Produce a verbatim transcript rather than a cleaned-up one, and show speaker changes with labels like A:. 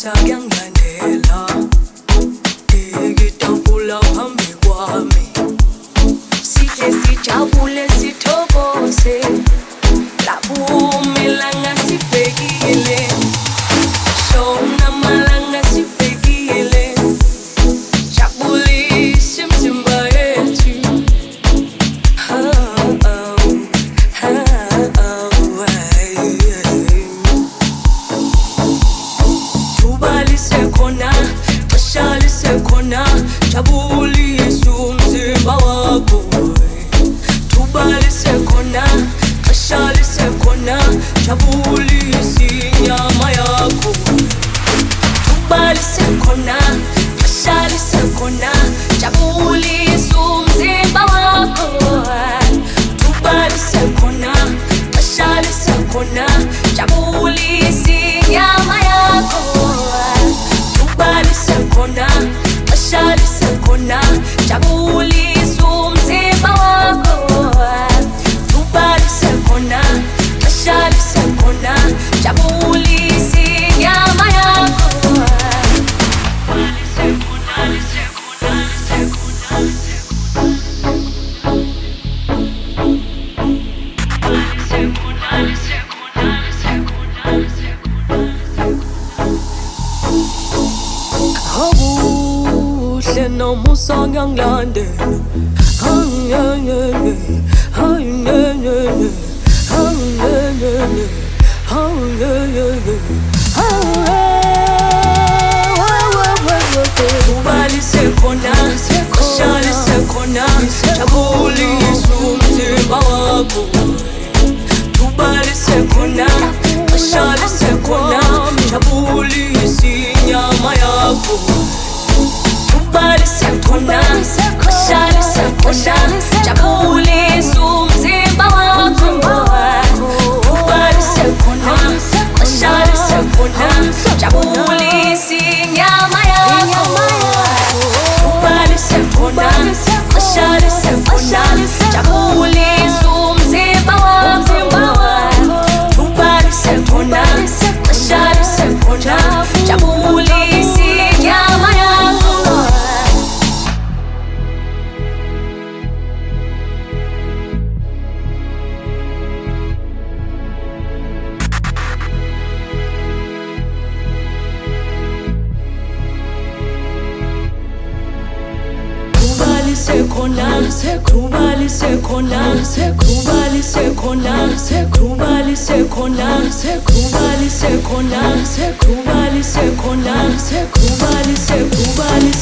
A: kuyangilandela ngitambula phambi kwami sithe sijabule sithokoze lapho umelanga sibhekile shona malanga sibhekile jabulise mzimba yethu jabulise umzimba wakho tubalise khona qashalise khona jabulise inyama yakho tubalise khona qashalise khona jabulise umzimba wakho tubalise khona qashalise khona jabulise inyama yakho tubalise khona qashalise khona jabulise umzimba wakho tubalise khona qashalise khona jabulise inyama yakho tubalise khona lise khona lise khona tubalise khona lise khona lise khona lise khona noma usangilandela tubalise khona qashalise khona jabulise umzimba wakho tubalise khona qashalise khona jabulise inyama yakho tubalise khona qashalise khona jabulise umzimba wakho tubalise khona qashalise khona jabulise inyama yakho tubalise khona qashalise khona jabulise umzimba wakho tubalise khona qashalise khona jabulise inyama yakho khona kubalise khona kubalise khona kubalise khona kubalise khona kubalise khona kubalise kubalise